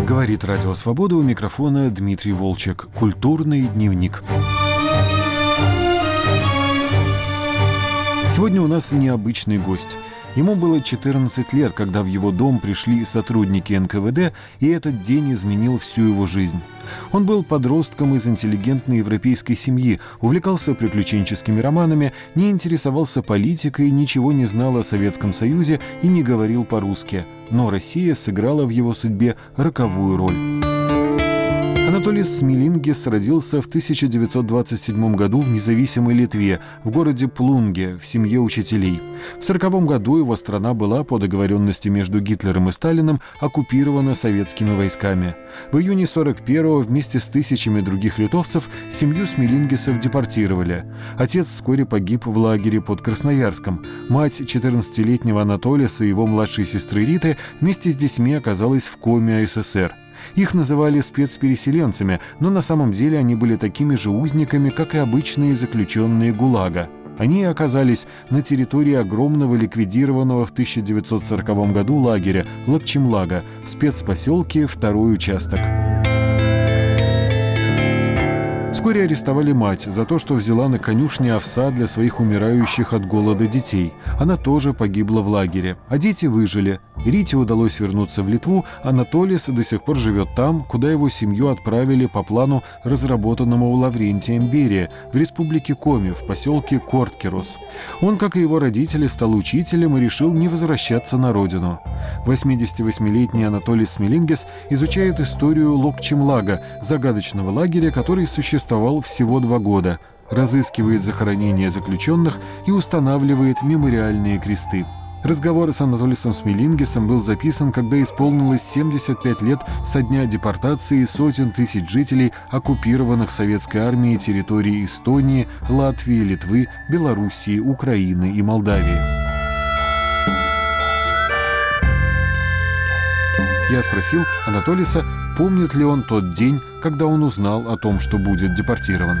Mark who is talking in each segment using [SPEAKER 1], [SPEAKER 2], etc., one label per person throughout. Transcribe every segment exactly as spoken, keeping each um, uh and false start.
[SPEAKER 1] Говорит Радио Свобода, у микрофона Дмитрий Волчек. Культурный дневник. Сегодня у нас необычный гость. Ему было четырнадцать лет, когда в его дом пришли сотрудники эн ка вэ дэ, и этот день изменил всю его жизнь. Он был подростком из интеллигентной европейской семьи, увлекался приключенческими романами, не интересовался политикой, ничего не знал о Советском Союзе и не говорил по-русски. Но Россия сыграла в его судьбе роковую роль. Анатолис Смилингис родился в тысяча девятьсот двадцать седьмом году в независимой Литве, в городе Плунге, в семье учителей. В сороковом году его страна была, по договоренности между Гитлером и Сталиным, оккупирована советскими войсками. В июне сорок первого вместе с тысячами других литовцев семью Смилингисов депортировали. Отец вскоре погиб в лагере под Красноярском. Мать четырнадцатилетнего Анатолиса и его младшей сестры Риты вместе с детьми оказалась в коме а эс эс эр. Их называли спецпереселенцами, но на самом деле они были такими же узниками, как и обычные заключенные ГУЛАГа. Они оказались на территории огромного ликвидированного в тысяча девятьсот сороковом году лагеря Локчемлага, в спецпоселке «Второй участок». Вскоре арестовали мать за то, что взяла на конюшне овса для своих умирающих от голода детей. Она тоже погибла в лагере, а дети выжили. Рите удалось вернуться в Литву, Анатолис до сих пор живет там, куда его семью отправили по плану, разработанному Лаврентием Берия, в республике Коми, в поселке Корткерос. Он, как и его родители, стал учителем и решил не возвращаться на родину. восьмидесятивосьмилетний Анатолис Смилингис изучает историю Локчемлага, загадочного лагеря, который существовал всего два года, разыскивает захоронения заключенных и устанавливает мемориальные кресты. Разговор с Анатолисом Смилингисом был записан, когда исполнилось семьдесят пять лет со дня депортации сотен тысяч жителей оккупированных советской армией территорий Эстонии, Латвии, Литвы, Белоруссии, Украины и Молдавии. Я спросил Анатолиса, помнит ли он тот день, когда он узнал о том, что будет депортирован.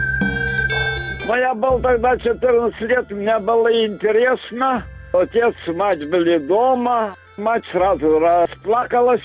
[SPEAKER 2] Ну, я был тогда четырнадцать лет, мне было интересно. Отец, мать были дома. Мать сразу расплакалась.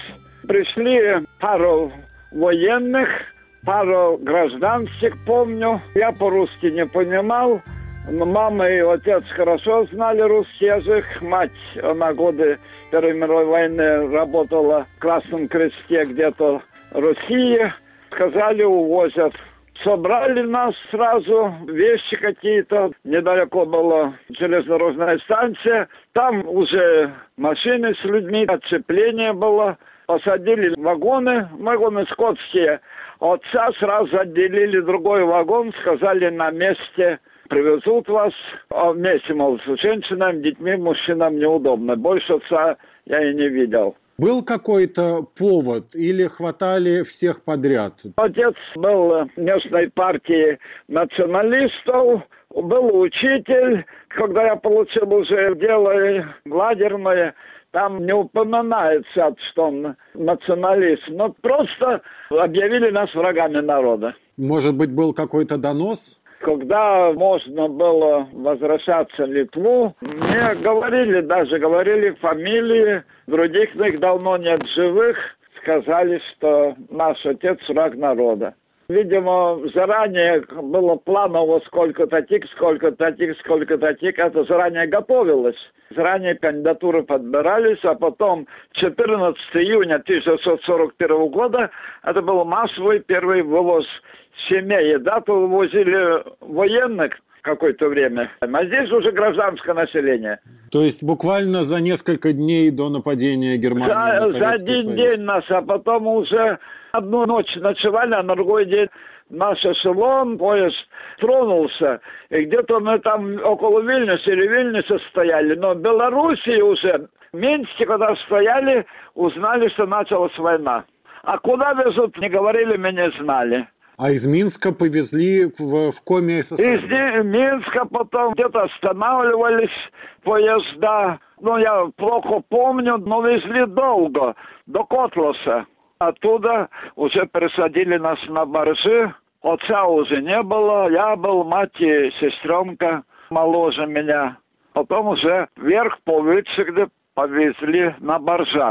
[SPEAKER 2] Пришли пару военных, пару гражданских, помню. Я по-русски не понимал. Но мама и отец хорошо знали русский язык. Мать, она годы Первой мировой войны работала в Красном Кресте где-то в России. Сказали, увозят. Собрали нас сразу, вещи какие-то. Недалеко была железнодорожная станция. Там уже машины с людьми, отцепление было. Посадили в вагоны, вагоны скотские. Отца сразу отделили другой вагон, сказали, на месте привезут вас. А вместе, мол, с женщинами, детьми, мужчинам неудобно. Больше отца я и не видел.
[SPEAKER 3] Был какой-то повод или хватали всех подряд?
[SPEAKER 2] Отец был в местной партии националистов, был учитель. Когда я получил уже дело лагерное, там не упоминается, что он националист, но просто объявили нас врагами народа.
[SPEAKER 3] Может быть, был какой-то донос?
[SPEAKER 2] Когда можно было возвращаться в Литву, мне говорили, даже говорили фамилии, других их давно нет живых, сказали, что наш отец враг народа. Видимо, заранее было планово сколько-то тик, сколько-то тик, сколько-то тик, это заранее готовилось. Заранее кандидатуры подбирались, а потом четырнадцатого июня тысяча девятьсот сорок первого года это был массовый первый вывоз семей. Да, вывозили военных какое-то время, а здесь уже гражданское население.
[SPEAKER 3] То есть буквально за несколько дней до нападения Германии на Советский Союз?
[SPEAKER 2] За один день нас, а потом уже одну ночь ночевали, а на другой день наш эшелон, поезд тронулся. И где-то мы там около Вильнюса или Вильнюса стояли. Но в Белоруссии уже, в Минске, когда стояли, узнали, что началась война. А куда везут, не говорили, мы не знали.
[SPEAKER 3] А из Минска повезли в, в Коми эс эс эр?
[SPEAKER 2] Из Минска потом где-то останавливались поезда. Ну, я плохо помню, но везли долго, до Котласа. Оттуда уже пересадили нас на баржи. Отца уже не было. Я был, мать и сестренка моложе меня. Потом уже вверх по Витшигде повезли на баржах.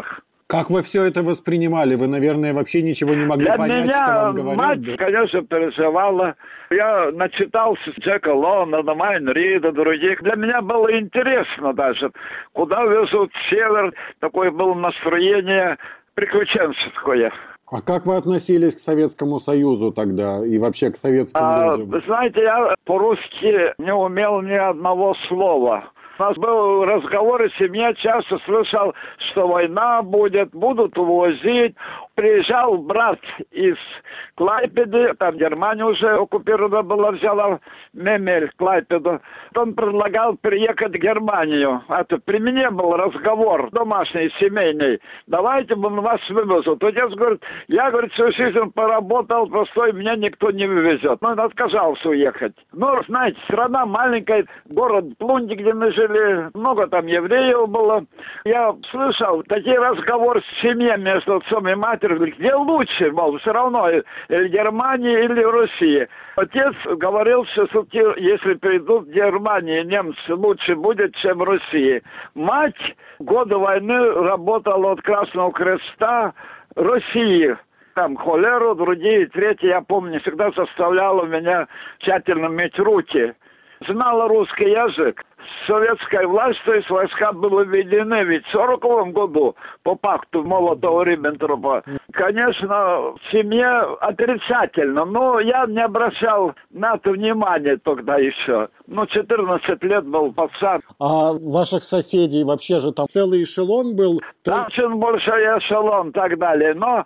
[SPEAKER 3] Как вы все это воспринимали? Вы, наверное, вообще ничего не могли
[SPEAKER 2] Для
[SPEAKER 3] понять,
[SPEAKER 2] меня
[SPEAKER 3] что вам говорят.
[SPEAKER 2] мать,
[SPEAKER 3] да?
[SPEAKER 2] конечно, переживала. Я начитался Джека Лондона, Майн Рида, других. Для меня было интересно даже, куда везут север. Такое было настроение приключенческое.
[SPEAKER 3] А как вы относились к Советскому Союзу тогда и вообще к советским
[SPEAKER 2] А,
[SPEAKER 3] людям?
[SPEAKER 2] знаете, я по-русски не умел ни одного слова. У нас был разговор, и семья часто слышал, что война будет, будут увозить. Приезжал брат из Клайпеды, там Германия уже оккупирована была, взяла Мемель, Клайпеду. Он предлагал приехать в Германию. Это при мне был разговор домашний, семейный. Давайте мы вас вывезут. Отец говорит, я, говорит, всю жизнь поработал, простой, меня никто не вывезет. Но он отказался уехать. Ну, знаете, страна маленькая, город Плунди, где мы жили, много там евреев было. Я слышал такие разговоры с семьей между отцом и матерью, где лучше, мол, все равно, или Германия, или Россия. Отец говорил, что если придут в Германию, немцы, лучше будет, чем в России. Мать в годы войны работала от Красного Креста России. Там холеру, другие, третьи, я помню, всегда заставляла меня тщательно мыть руки. Знала русский язык. Советская власть, то есть войска были введены ведь в сороковом году по пакту Молотова-Риббентропа. Конечно, в семье отрицательно, но я не обращал на это внимания тогда еще. Ну, четырнадцать лет был пацан.
[SPEAKER 3] А ваших соседей вообще же там целый эшелон был?
[SPEAKER 2] Там очень большой эшелон и так далее, но...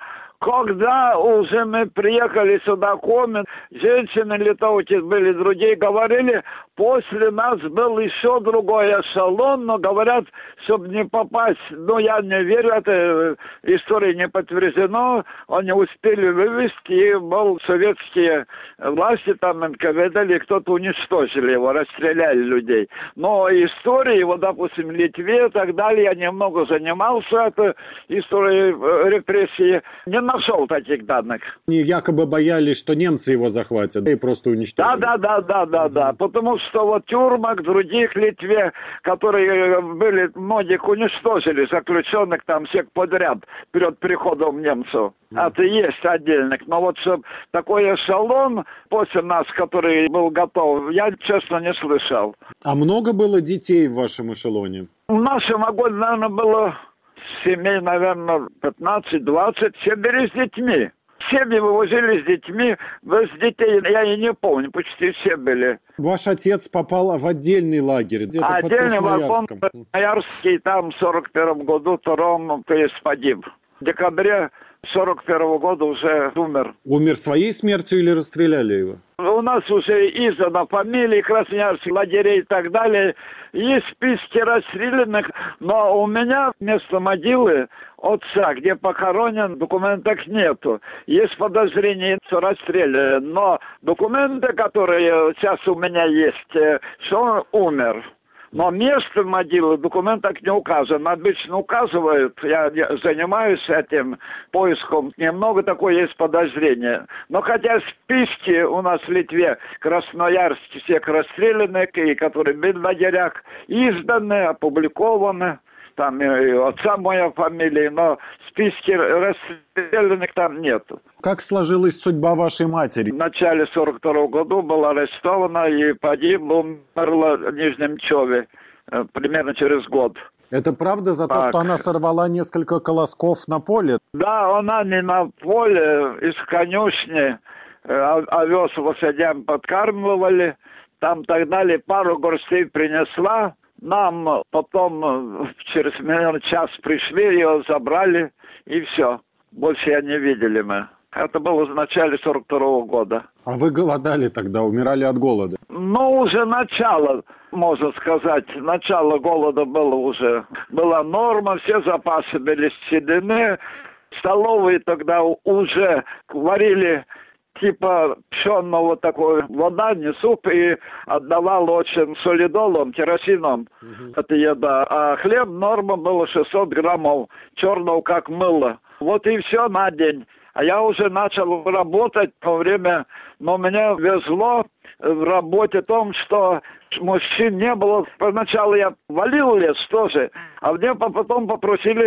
[SPEAKER 2] Когда уже мы приехали сюда, комнат, женщины литовки были, другие говорили, после нас был еще другой эшелон, но говорят, чтобы не попасть, ну я не верю, эта история не подтверждена, они успели вывести, и был советские власти, там эн ка вэ дэ, или кто-то уничтожили его, расстреляли людей. Но истории, вот допустим, в Литве и так далее, я немного занимался этой историей репрессии, не нашел таких данных.
[SPEAKER 3] Они якобы боялись, что немцы его захватят и просто уничтожат.
[SPEAKER 2] Да, да, да, да, да, да. Потому что вот тюрьмах других в Литве, которые были, многих уничтожили, заключенных там всех подряд перед приходом немцев. Это есть отдельных. Но вот чтобы такой эшелон после нас, который был готов, я, честно, не слышал.
[SPEAKER 3] А много было детей в вашем эшелоне?
[SPEAKER 2] В нашем вагоне, наверное, было... семей, наверное, пятнадцать-двадцать, все были с детьми. Семьи вывозили с детьми, без детей я и не помню, почти все были.
[SPEAKER 3] Ваш отец попал в отдельный лагерь, где-то под
[SPEAKER 2] Отдельный вагон,
[SPEAKER 3] Красноярском.
[SPEAKER 2] Красноярский, там в сорок первом году, втором, то есть погиб. В декабре сорок первого года уже умер.
[SPEAKER 3] Умер своей смертью или расстреляли его?
[SPEAKER 2] У нас уже издана фамилии красноярских лагерей и так далее. Есть списки расстрелянных, но у меня вместо могилы отца, где похоронен, документов нету. Есть подозрение, что расстреляли, но документы, которые сейчас у меня есть, что он умер. Но место могилы в документах не указано. Обычно указывают, я, я занимаюсь этим поиском, немного такое есть подозрение. Но хотя списки у нас в Литве красноярские всех расстрелянных, и которые были в лагерях, изданы, опубликованы. Там и отца моя фамилия, но списки расстрелянных там нету.
[SPEAKER 3] Как сложилась судьба вашей матери?
[SPEAKER 2] В начале сорок второго года была арестована и погибла, умерла в Нижнем Чове примерно через год.
[SPEAKER 3] Это правда за то,
[SPEAKER 2] Так.
[SPEAKER 3] что она сорвала несколько колосков на поле?
[SPEAKER 2] Да, она не на поле, из конюшни э, овес лошадям подкармливали, там так далее, пару горстей принесла. Нам потом через, наверное, час пришли, ее забрали, и все. Больше я не видели мы. Это было в начале сорок второго года.
[SPEAKER 3] А вы голодали тогда, умирали от голода?
[SPEAKER 2] Ну, уже начало, можно сказать, начало голода было уже. Была норма, все запасы были съедены. Столовые тогда уже варили типа пшенного такой вода, не суп, и отдавал очень солидолом, керосином, uh-huh. это еда. А хлеб норма была шестьсот граммов, черного как мыло. Вот и все на день. А я уже начал работать во время, но меня везло в работе в том, что мужчин не было. Поначалу я валил лес тоже, а мне потом попросили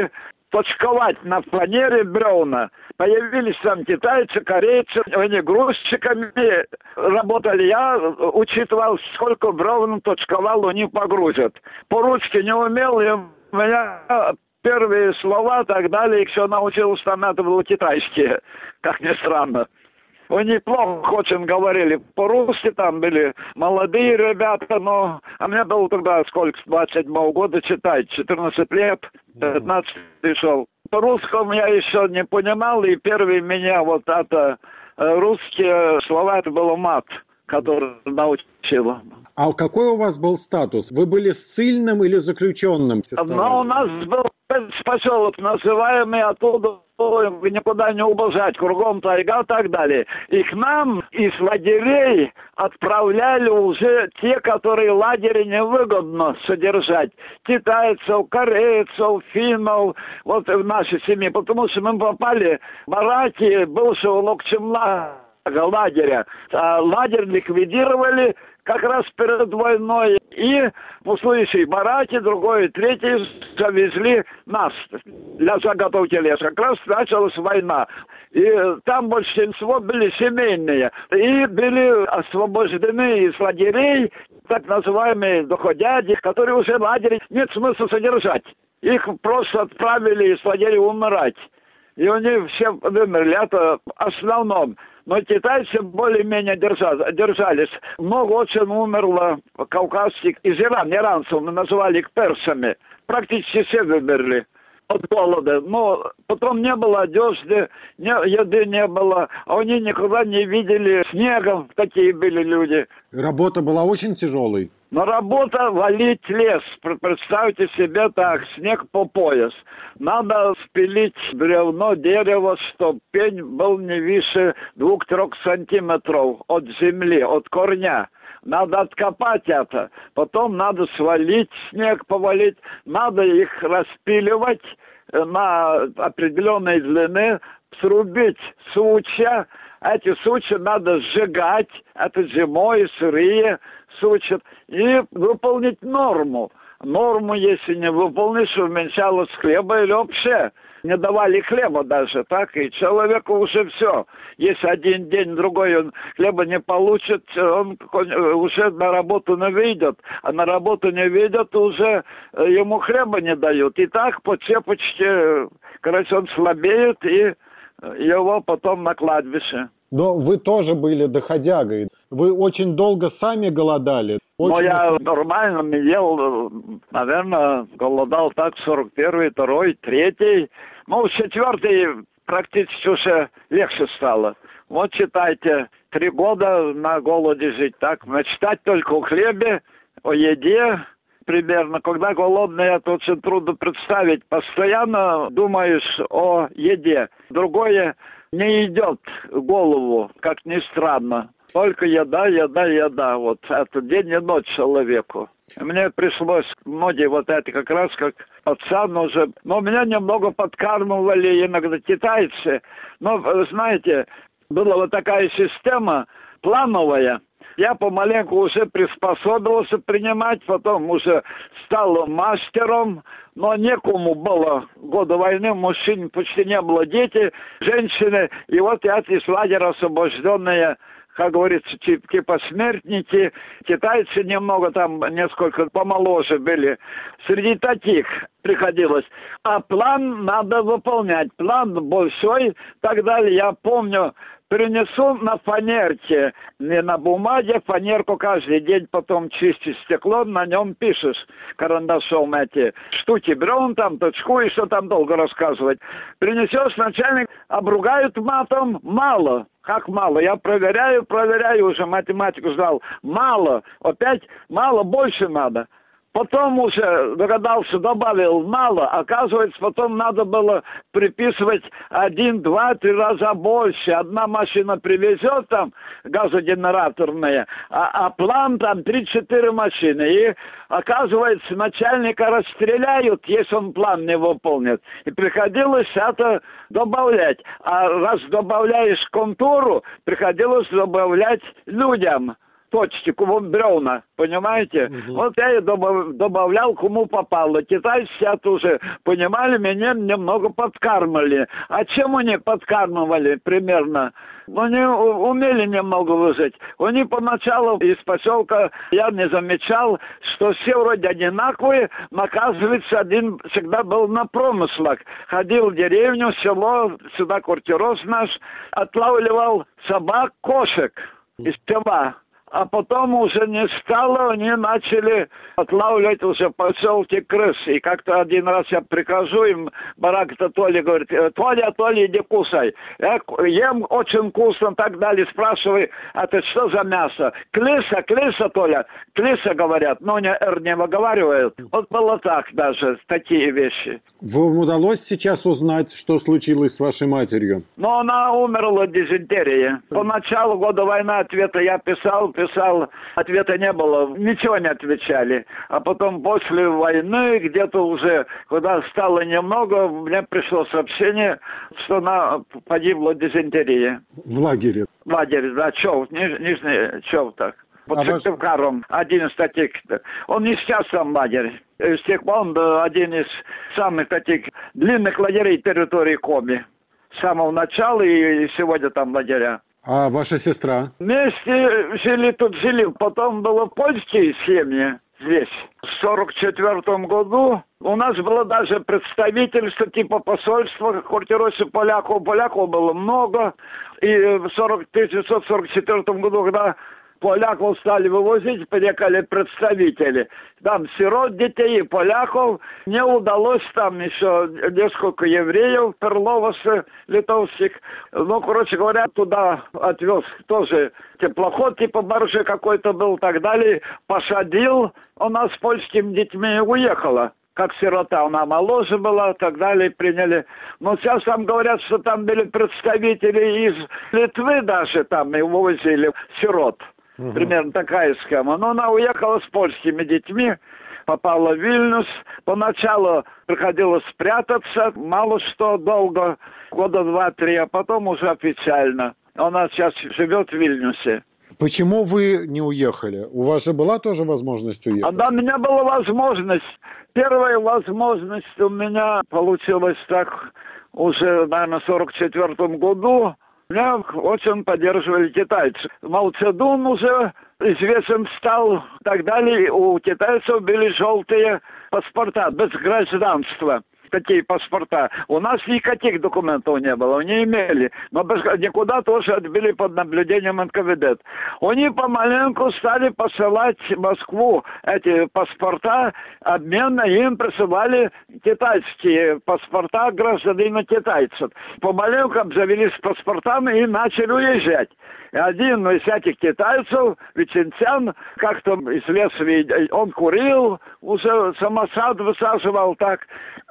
[SPEAKER 2] точковать на фанере бревна. Появились там китайцы, корейцы, они грузчиками работали. Я учитывал, сколько бревен точковал, они погрузят. По-русски не умел, и у меня первые слова и так далее, и все научился, там это было китайские, как ни странно. Они плохо очень говорили по-русски, там были молодые ребята, но... А мне было тогда сколько, с двадцать седьмого года читать, четырнадцать лет, пятнадцать пришел. По-русскому я еще не понимал, и первый меня вот это русские слова, это было мат, который научил.
[SPEAKER 3] А какой у вас был статус? Вы были ссыльным или заключенным?
[SPEAKER 2] Но у нас был поселок называемый, оттуда никуда не убежать, кругом тайга и так далее. И к нам из лагерей отправляли уже те, которые лагеря невыгодно содержать. Китайцев, корейцев, финнов, вот в нашей семье. Потому что мы попали в бараки бывшего Локчемла лагеря. А лагерь ликвидировали как раз перед войной. И в следующей бараке, другой, третий завезли нас для заготовки леса. Как раз началась война. И там большинство были семейные. И были освобождены из лагерей так называемые доходяги, которые уже в лагере нет смысла содержать. Их просто отправили из лагеря умирать. И они все вымерли. Это в основном. Но китайцы более-менее держались. Много очень умерло кавказских из Ирана, иранцев, мы называли их персами. Практически все вымерли от голода. Но потом не было одежды, не, еды не было. А они никогда не видели снега, такие были люди.
[SPEAKER 3] Работа была очень тяжелой.
[SPEAKER 2] Но работа валить лес. Представьте себе так, снег по пояс. Надо спилить бревно, дерево, чтобы пень был не выше двух-трех сантиметров от земли, от корня. Надо откопать это. Потом надо свалить снег, повалить. Надо их распиливать на определенной длины, срубить сучья. Эти сучья надо сжигать. Это зимой, сырые сучья. И выполнить норму. Норму, если не выполнишь, уменьшалось хлеба или вообще не давали хлеба даже, так, и человеку уже все. Если один день, другой он хлеба не получит, он уже на работу не выйдет, а на работу не выйдет, уже ему хлеба не дают. И так по цепочке, короче, он слабеет, и его потом на кладбище.
[SPEAKER 3] Но вы тоже были доходягой. Вы очень долго сами голодали. Очень
[SPEAKER 2] Но я
[SPEAKER 3] осла...
[SPEAKER 2] нормально ел, наверное, голодал так сорок первый, второй, третий. Ну, четвертый практически уже легче стало. Вот читайте, три года на голоде жить так. Мечтать только о хлебе, о еде. Примерно, когда голодный, это очень трудно представить. Постоянно думаешь о еде. Другое не идет в голову, как ни странно. Только еда, еда, еда. Вот это день и ночь человеку. Мне пришлось, многие вот это как раз как пацан уже. Но меня немного подкармливали иногда китайцы. Но, знаете, была вот такая система плановая. Я помаленьку уже приспособился принимать, потом уже стал мастером, но некому было. Года войны мужчин почти не было, дети, женщины. И вот эти из лагеря освобожденные, как говорится, типа смертники, китайцы немного там, несколько помоложе были. Среди таких приходилось. А план надо выполнять. План большой, так далее. Я помню, принесу на фанерке, не на бумаге, фанерку каждый день потом чистишь стекло, на нем пишешь карандашом эти штуки, бревен там, точку, и что там долго рассказывать. Принесешь, начальник обругают матом, мало. Как мало? Я проверяю, проверяю, уже математику сдал. Мало. Опять мало, больше надо. Потом уже догадался, добавил мало. Оказывается, потом надо было приписывать один, два, три раза больше. Одна машина привезет там газогенераторная, а, а план там три-четыре машины. И оказывается, начальника расстреляют, если он план не выполнит. И приходилось это добавлять. А раз добавляешь контору, приходилось добавлять людям. точки, кому бревна, понимаете? Угу. Вот я и добавлял, кому попало. Китайцы уже понимали, меня немного подкармливали. А чем они подкармливали примерно? Они умели немного выжить. Они поначалу из поселка, я не замечал, что все вроде одинаковые, но оказывается, один всегда был на промыслах. Ходил в деревню, в село, сюда квартироз наш, отлавливал собак, кошек из села. А потом уже не стало, они начали отлавливать уже в поселке крыс. И как-то один раз я прихожу, им барак-то Толя говорит: Толя, Толя, иди кусай. Я ем очень вкусно, так далее. Спрашиваю: а ты что за мясо? Клиса, клиса, Толя. Клиса, говорят, но не р не выговаривают. Вот было так даже, такие вещи.
[SPEAKER 3] Вам удалось сейчас узнать, что случилось с вашей матерью?
[SPEAKER 2] Но она умерла от дизентерии. По началу года войны ответа я писал, писал, ответа не было, ничего не отвечали. А потом после войны, где-то уже, когда стало немного, мне пришло сообщение, что она погибла от дизентерии.
[SPEAKER 3] В лагере?
[SPEAKER 2] В лагере, да, Чов, ниж, Нижний Чов так. Под а Сыктывкаром, ваш... один из таких. Он не сейчас там лагерь. С тех пор он один из самых таких длинных лагерей территории Коми. С самого начала и сегодня там лагеря.
[SPEAKER 3] А ваша сестра?
[SPEAKER 2] Вместе жили тут, жили. Потом было польские семьи здесь. В сорок четвертом году у нас было даже представительство типа посольства, квартиросы поляков. Поляков было много. И в тысяча девятьсот сорок четвертом году, когда поляков стали вывозить, приехали представители. Там сирот, детей и поляков. Мне удалось там еще несколько евреев, перловос литовских. Ну, короче говоря, туда отвез тоже теплоход, типа баржи какой-то был, так далее. Посадил, она с польскими детьми уехала. Как сирота, она моложе была, так далее, приняли. Но сейчас там говорят, что там были представители из Литвы даже, там и вывозили сирот. Угу. Примерно такая схема. Но она уехала с польскими детьми, попала в Вильнюс. Поначалу приходилось спрятаться, мало что долго, года два-три, а потом уже официально. Она сейчас живет в Вильнюсе.
[SPEAKER 3] Почему вы не уехали? У вас же была тоже возможность уехать?
[SPEAKER 2] А, да, у меня была возможность. Первая возможность у меня получилась так уже, наверное, в сорок четвертом году. Меня очень поддерживали китайцы. Мао Цзэдун уже известен стал, и так далее. У китайцев были желтые паспорта, без гражданства. Такие паспорта. У нас никаких документов не было, не имели. Но без, никуда тоже отбили под наблюдением эн ка вэ дэ. Они помаленьку стали посылать в Москву эти паспорта, обменно им присылали китайские паспорта гражданина китайцев. Помаленьку обзавелись паспортами и начали уезжать. И один из этих китайцев, Виченцян, как-то из леса, он курил, уже самосад высаживал так.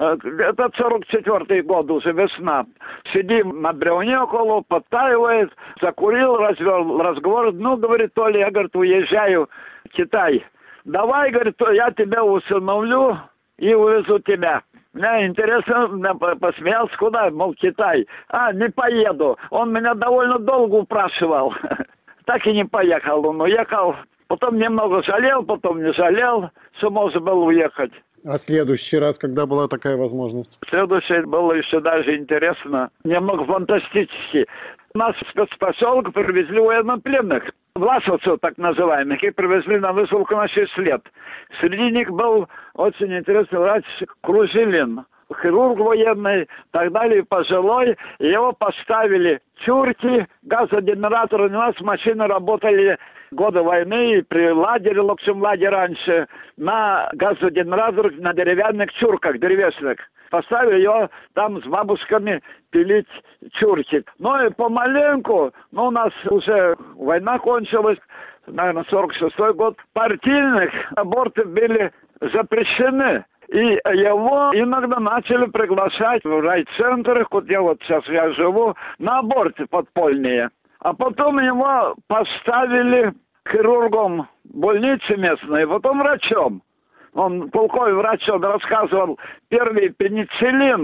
[SPEAKER 2] Это сорок четвёртый год, уже весна. Сидим на бревне около, подтаивает, закурил, развел разговор. Ну, говорит, Толя, я, говорит, уезжаю в Китай. Давай, говорит, я тебя усыновлю и увезу тебя. Мне интересно, посмеялся, куда, мол, Китай. А, не поеду. Он меня довольно долго упрашивал. Так и не поехал. Он уехал. Потом немного жалел, потом не жалел, что можно было уехать.
[SPEAKER 3] А следующий раз, когда была такая возможность?
[SPEAKER 2] Следующий было еще даже интересно, немного фантастически. Нас в спецпоселок привезли военнопленных, власовцев так называемых, и привезли на высылку на шесть лет. Среди них был очень интересный врач Кружилин, хирург военный, и так далее, пожилой. Его поставили чурки, газогенераторы. У нас машины работали годы войны, и при лагере, в общем, лагерь раньше, на газогенераторах, на деревянных чурках, деревесных. Поставили ее там с бабушками пилить чурки. Ну и помаленьку, ну у нас уже война кончилась, наверное, сорок шестой год, партийных аборты были запрещены. И его иногда начали приглашать в райцентры, где вот сейчас я живу, на аборты подпольные. А потом его поставили хирургом больницы местной, потом врачом. Он, полковой врач, он рассказывал, первый пенициллин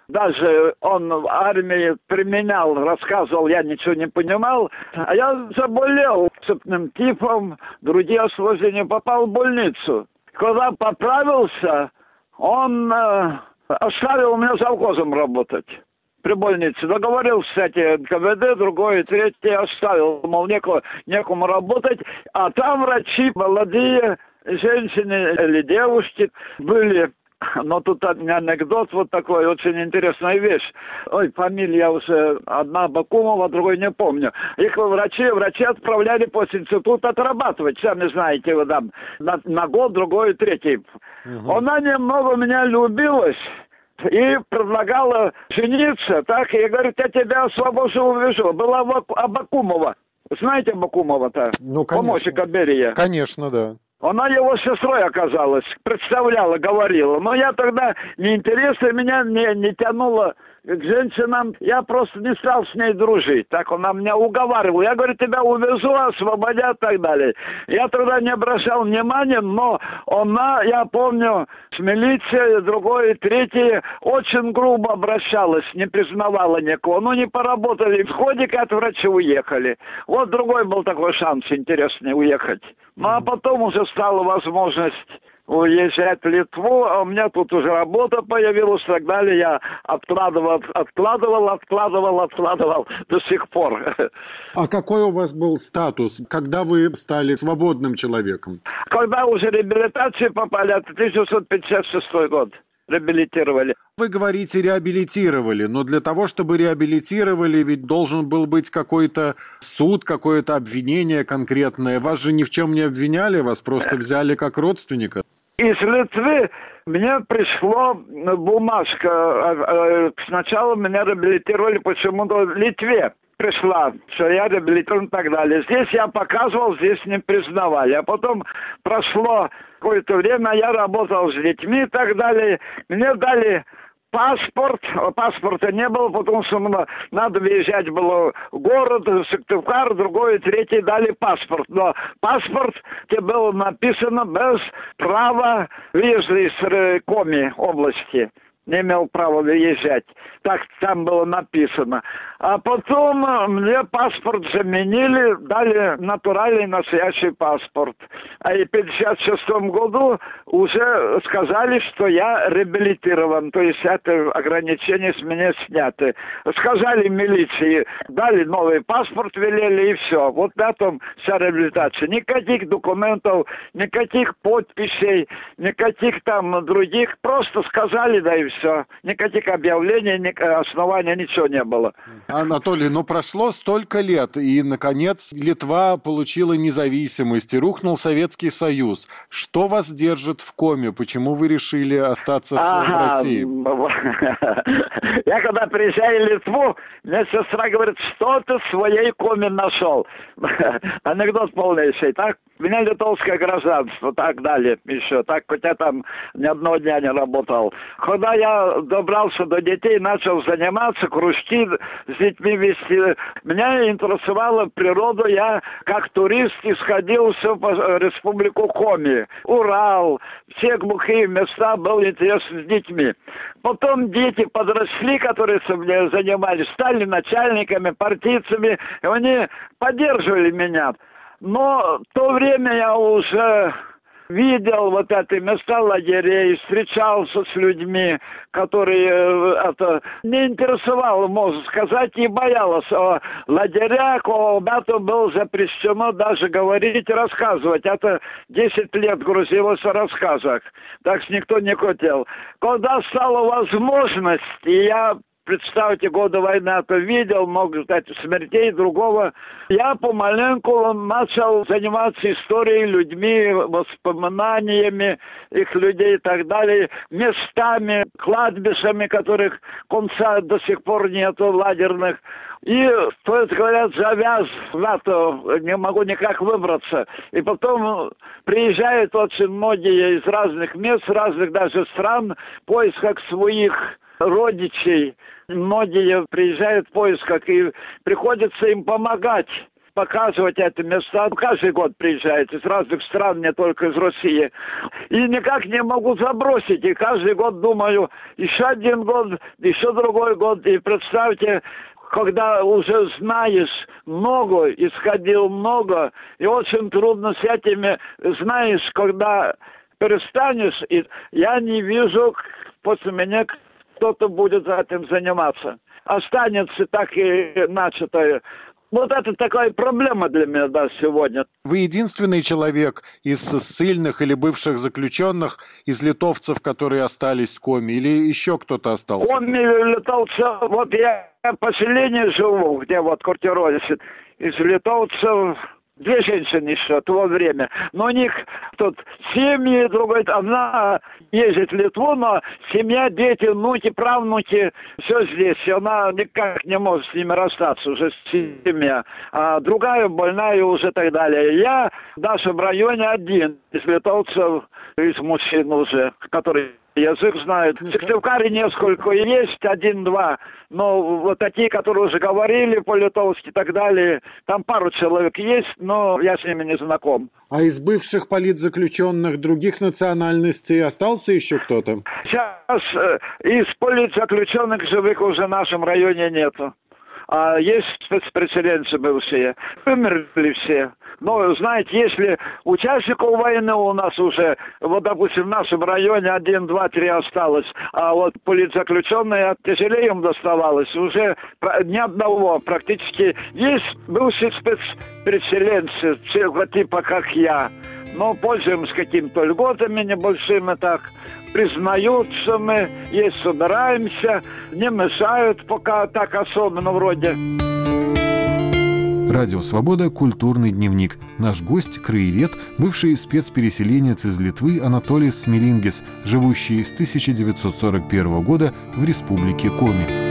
[SPEAKER 2] Даже он в армии применял, рассказывал, я ничего не понимал. А я заболел цепным тифом, другие осложнения, попал в больницу. Когда поправился, он э, оставил меня завхозом работать при больнице. Договорился, кстати, эн ка вэ дэ, другой, третий оставил. Мол, некому, некому работать. А там врачи, молодые женщины или девушки были. Но тут анекдот вот такой, очень интересная вещь. Ой, фамилия уже одна Бакумова, другой не помню. Их врачи, врачи отправляли после института отрабатывать, сами знаете, вы там, на, на год, другой, третий. Угу. Она немного меня любилась и предлагала жениться, так, и говорит, я тебя освобожу, увижу. Была Абакумова. Знаете Абакумова-то?
[SPEAKER 3] Ну, конечно.
[SPEAKER 2] Помощника Берия.
[SPEAKER 3] Конечно, да.
[SPEAKER 2] Она его сестрой оказалась, представляла, говорила. Но я тогда неинтересно, меня не, не тянуло к женщинам. Я просто не стал с ней дружить. Так она меня уговаривала. Я говорю, тебя увезу, освободят и так далее. Я тогда не обращал внимания, но она, я помню, с милицией, другой, третий, очень грубо обращалась, не признавала никого. Ну, не поработали. В ходике от врача уехали. Вот другой был такой шанс интересный уехать. Ну, а потом уже стала возможность уезжать в Литву, а у меня тут уже работа появилась, и так далее. Я откладывал, откладывал, откладывал, откладывал до сих пор.
[SPEAKER 3] А какой у вас был статус, когда вы стали свободным человеком?
[SPEAKER 2] Когда уже реабилитацию попали, это тысяча девятьсот пятьдесят шестой год. Реабилитировали.
[SPEAKER 3] Вы говорите, реабилитировали, но для того, чтобы реабилитировали, ведь должен был быть какой-то суд, какое-то обвинение конкретное. Вас же ни в чем не обвиняли, вас просто взяли как родственника.
[SPEAKER 2] Из Литвы мне пришло бумажка. Сначала меня реабилитировали почему-то в Литве. Пришла, что я реабилитирован и так далее. Здесь я показывал, здесь не признавали. А потом прошло какое-то время, я работал с детьми и так далее. Мне дали паспорт, паспорта не было, потому что надо выезжать было в город, Сыктывкар, другой, третий дали паспорт. Но паспорт, где было написано без права выезда из Коми области. Не имел права выезжать. Так там было написано. А потом мне паспорт заменили, дали натуральный настоящий паспорт. А и в пятьдесят шестом году уже сказали, что я реабилитирован. То есть это ограничения с меня сняты. Сказали милиции, дали новый паспорт, велели и все. Вот на том вся реабилитация. Никаких документов, никаких подписей, никаких там других. Просто сказали, да и все. Все. Никаких объявлений, ни основания, ничего не было.
[SPEAKER 3] Анатолий, ну прошло столько лет, и, наконец, Литва получила независимость, и рухнул Советский Союз. Что вас держит в Коме? Почему вы решили остаться ага. в России?
[SPEAKER 2] Я когда приезжаю в Литву, мне сестра говорит, что ты в своей Коме нашел? Анекдот полнейший. Так, у меня литовское гражданство, так далее еще. Так, хотя там ни одного дня не работал. Когда я добрался до детей, начал заниматься, кружки с детьми вести. Меня интересовала природа. Я как турист исходил все по республику Коми. Урал, все глухие места, был интерес с детьми. Потом дети подросли, которые со мной занимались, стали начальниками, партийцами, и они поддерживали меня. Но в то время я уже видел вот эти места лагерей, встречался с людьми, которые это не интересовало, можно сказать, и боялась. О лагерях, о это было запрещено даже говорить и рассказывать. Это десять лет грузилось в рассказах. Так что никто не хотел. Когда стала возможность, и я... Представьте, годы войны это видел, много, кстати, смертей другого. Я помаленьку начал заниматься историей, людьми, воспоминаниями их людей и так далее, местами, кладбищами, которых конца до сих пор нету, лагерных. И, то есть, говорят, завяз в НАТО, не могу никак выбраться. И потом приезжают очень многие из разных мест, разных даже стран, в поисках своих родичей. Многие приезжают в поисках, и приходится им помогать. показывать эти места. Каждый год приезжают из разных стран, не только из России. И никак не могу забросить. И каждый год думаю, еще один год, еще другой год. И представьте, когда уже знаешь много, исходил много, и очень трудно с этими, знаешь, когда перестанешь, и я не вижу, после меня кто-то будет этим заниматься. Останется так и начатое. Вот это такая проблема для меня, да, сегодня.
[SPEAKER 3] Вы единственный человек из ссыльных или бывших заключенных, из литовцев, которые остались в Коме, или еще кто-то остался?
[SPEAKER 2] В Коме литовцев, вот я в поселении живу, где вот квартируюсь, из литовцев две женщины еще в то время. Но у них тут семьи, другой, одна ездит в Литву, но семья, дети, внуки, правнуки, все здесь. И она никак не может с ними расстаться, уже семья. А другая больная уже и так далее. Я в нашем районе один из литовцев, из мужчин уже, который язык знает. В Сыктывкаре несколько есть, один-два. Но вот такие, которые уже говорили по-литовски и так далее, там пару человек есть, но я с ними не знаком.
[SPEAKER 3] А из бывших политзаключенных других национальностей остался еще кто-то?
[SPEAKER 2] Сейчас э, из политзаключенных живых уже в нашем районе нету. А есть спецпреселенцы бывшие. Вымерли все. Но, знаете, если участников войны у нас уже, вот, допустим, в нашем районе один, два, три осталось, а вот политзаключенные тяжелее им доставалось, уже ни одного практически. Есть бывшие спецпреселенцы, типа как я, но пользуемся какими-то льготами небольшими так. Признаются мы, есть собираемся, не мешают пока так особенно вроде.
[SPEAKER 1] Радио «Свобода» – культурный дневник. Наш гость – краевед, бывший спецпереселенец из Литвы Анатолис Смилингис, живущий с тысяча девятьсот сорок первого года в республике Коми.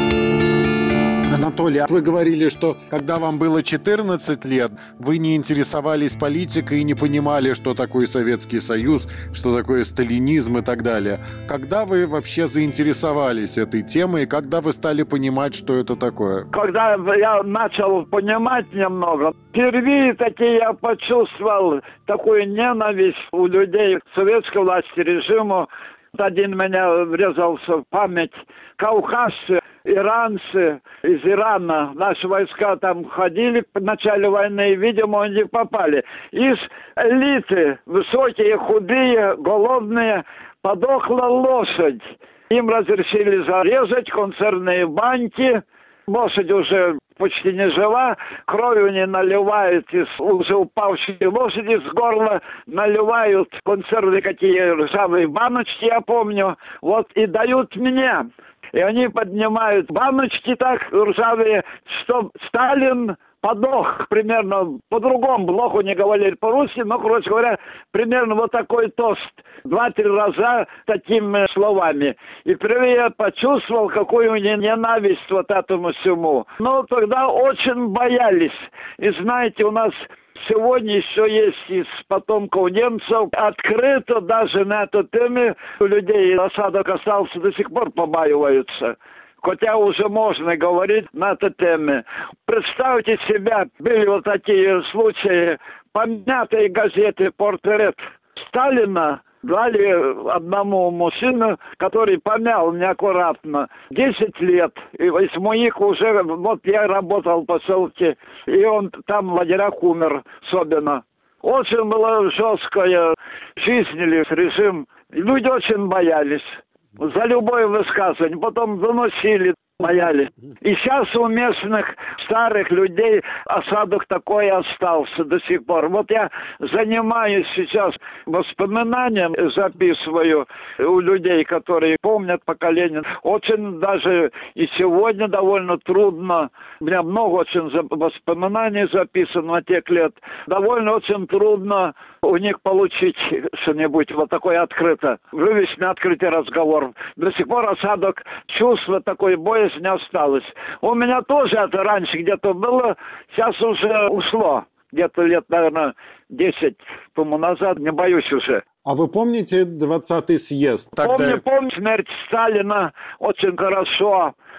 [SPEAKER 3] Анатолий, вы говорили, что когда вам было четырнадцать лет, вы не интересовались политикой и не понимали, что такое Советский Союз, что такое сталинизм и так далее. Когда вы вообще заинтересовались этой темой, и когда вы стали понимать, что это такое?
[SPEAKER 2] Когда я начал понимать немного, впервые таки я почувствовал такую ненависть у людей к советской власти, режиму. Один меня врезался в память. Кавказцы, иранцы из Ирана, наши войска там ходили в начале войны, и, видимо, они попали. Из элиты, высокие, худые, голодные, подохла лошадь. Им разрешили зарезать консервные банки. Лошадь уже почти не жива, кровью не наливают из уже упавшей лошади с горла, наливают консервы какие ржавые баночки, я помню, вот и дают мне. И они поднимают баночки так ржавые, что Сталин подох примерно по-другому, плохо не говорили по-русски, но, короче говоря, примерно вот такой тост. Два-три раза такими словами. И впервые я почувствовал, какую ненависть вот этому всему. Но тогда очень боялись. И знаете, у нас сегодня еще есть из потомков немцев открыто даже на эту тему у людей осадок остался, до сих пор побаиваются. Хотя уже можно говорить на эту тему. Представьте себя, были вот такие случаи, помятые газеты «Портрет Сталина» дали одному мужчину, который помял неаккуратно. Десять лет. И из моих уже, вот я работал в поселке, и он там в лагерях умер особенно. Очень была жесткая жизнь или режим. Люди очень боялись. За любое высказывание. Потом доносили, боялись. И сейчас у местных старых людей осадок такой остался до сих пор. Вот я занимаюсь сейчас воспоминанием, записываю у людей, которые помнят поколение. Очень даже и сегодня довольно трудно. У меня много очень воспоминаний записано на тех лет. Довольно очень трудно у них получить что-нибудь вот такое открыто. Вывести на открытый разговор. До сих пор осадок, чувство такой боязни не осталось. У меня тоже это раньше где-то было, сейчас уже ушло. Где-то лет, наверное, десять тому назад, не боюсь уже.
[SPEAKER 3] А вы помните двадцатый съезд? Тогда...
[SPEAKER 2] Помню, помню смерть Сталина очень хорошо.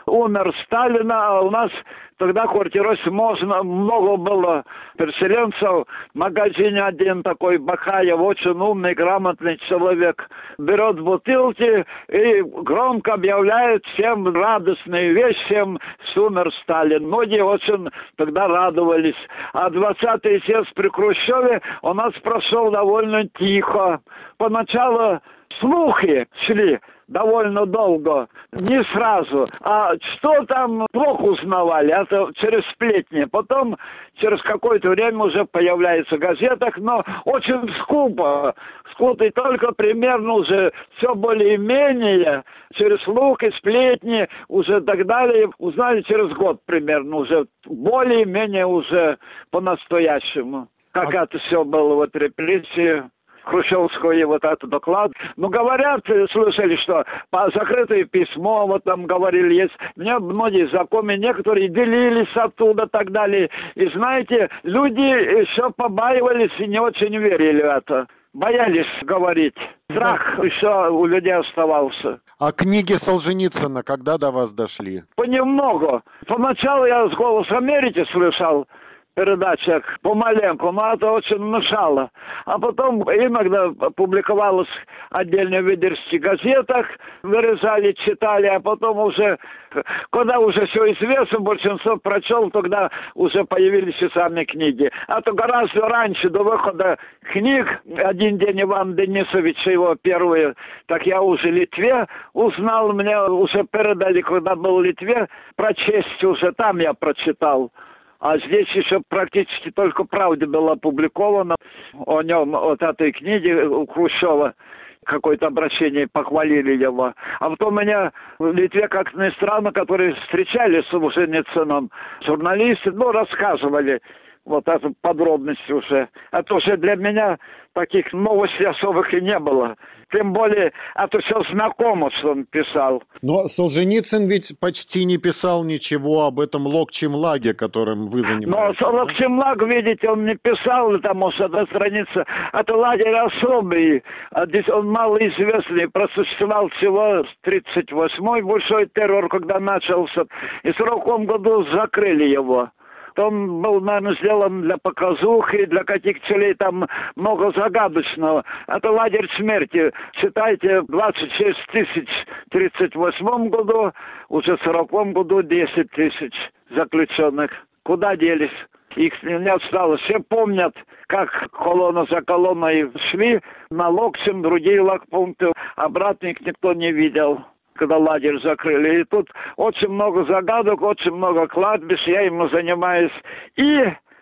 [SPEAKER 2] умер Сталин, а у нас тогда в квартиросе можно, много было переселенцев. В магазине один такой Бахаев, очень умный, грамотный человек, берет бутылки и громко объявляет всем радостные вещи, всем умер Сталин. Многие очень тогда радовались. А двадцатый съезд при Хрущеве у нас прошел довольно тихо. Поначалу слухи шли довольно долго, не сразу. А что там плохо узнавали, это через сплетни. Потом через какое-то время уже появляется в газетах, но очень скупо. Скупо и только примерно уже все более-менее через слухи, сплетни, уже так далее, узнали через год примерно уже, более-менее уже по-настоящему. Как а... это все было, вот репрессии. Хрущевской вот этот доклад. Ну, говорят, слышали, что по закрытое письмо, вот там говорили, есть. Мне многие знакомые, некоторые делились оттуда и так далее. И знаете, люди еще побаивались и не очень верили в это. Боялись говорить. Страх еще у людей оставался.
[SPEAKER 3] А книги Солженицына когда до вас дошли?
[SPEAKER 2] Понемногу. Поначалу я с «Голос Америки» слышал, передачах помаленьку, но это очень мешало. А потом иногда публиковалось отдельно в ведерских газетах, вырезали, читали, а потом уже, когда уже все известно, большинство прочел, тогда уже появились и сами книги. А то гораздо раньше, до выхода книг, «Один день» Иван Денисович, его первые, так я уже в Литве узнал, мне уже передали, когда был в Литве, прочесть уже, там я прочитал. А здесь еще практически только «Правда» было опубликовано о нем, вот этой книге у Хрущева. Какое-то обращение, похвалили его. А потом меня в Литве, как ни странно, которые встречались с Солженицыным, журналисты, ну, рассказывали вот это подробности уже. Это уже для меня таких новостей особых и не было. Тем более, это все знакомо, что он писал.
[SPEAKER 3] Но Солженицын ведь почти не писал ничего об этом Локчемлаге, которым вы занимаетесь.
[SPEAKER 2] Но Локчемлаг, видите, он не писал, потому что эта страница, это лагерь особый, он малоизвестный, просуществовал всего с тридцать восьмой большой террор, когда начался, и в сороковом году закрыли его. Он был, наверное, сделан для показухи, для каких целей, там много загадочного. Это лагерь смерти. Считайте, двадцать шесть тысяч в тридцать восьмом году, уже в сороковом году десять тысяч заключенных. Куда делись? Их не осталось. Все помнят, как колонна за колонной шли на Локсем, другие лагпункты. Обратно их никто не видел, когда лагерь закрыли. И тут очень много загадок, очень много кладбищ, я им занимаюсь. И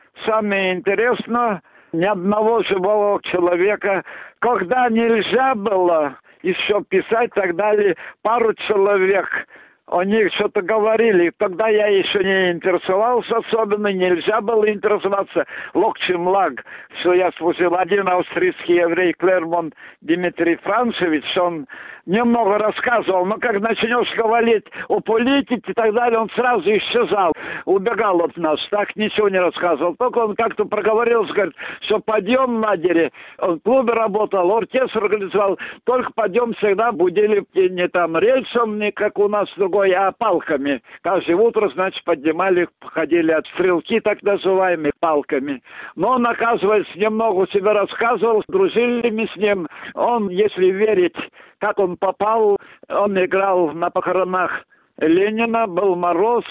[SPEAKER 2] самое интересное, ни одного живого человека, когда нельзя было еще писать, так далее, пару человек, о них что-то говорили. Тогда я еще не интересовался особенно, нельзя было интересоваться. Локчемлаг, что я служил, один австрийский еврей, Клермон Дмитрий Францевич, он немного рассказывал, но как начнешь говорить о политике и так далее, он сразу исчезал, убегал от нас, так ничего не рассказывал. Только он как-то проговорился, говорит, что подъем в лагере, он в клубе работал, оркестр организовал, только подъем всегда будили не там рельсом, не как у нас другой, а палками. Каждое утро, значит, поднимали, ходили от стрелки, так называемыми, палками. Но он, оказывается, немного себе рассказывал, дружили мы с ним. Он, если верить, как он попал, он играл на похоронах Ленина, был мороз,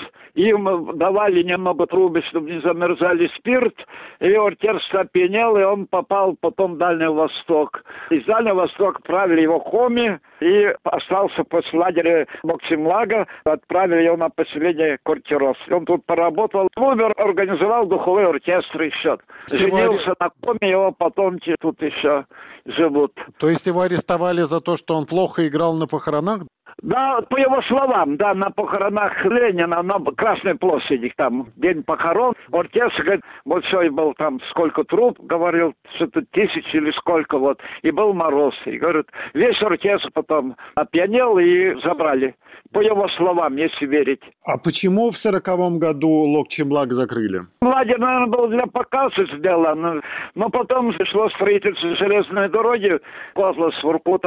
[SPEAKER 2] им давали немного трубы, чтобы не замерзали, спирт, и оркестр опьянел, и он попал потом в Дальний Восток. Из Дальнего Востока отправили его в Коми, и остался после лагеря Локчемлага, отправили его на поселение Кортирос. Он тут поработал, Клубер организовал духовой оркестр еще. Женился на Коми, его потомки тут еще живут.
[SPEAKER 3] То есть его арестовали за то, что он плохо играл на похоронах?
[SPEAKER 2] Да, по его словам, да, на похоронах Ленина, на Красной площади, там, день похорон, оркестр, говорит, большой был там, сколько труп, говорил, что-то тысячи или сколько, вот, и был мороз, и, говорит, весь оркестр потом опьянел и забрали, по его словам, если верить.
[SPEAKER 3] А почему в сороковом году Локчемлаг закрыли?
[SPEAKER 2] Лагерь, наверное, был для показа сделан, но потом пришло строительство железной дороги, Козлас, Воркута,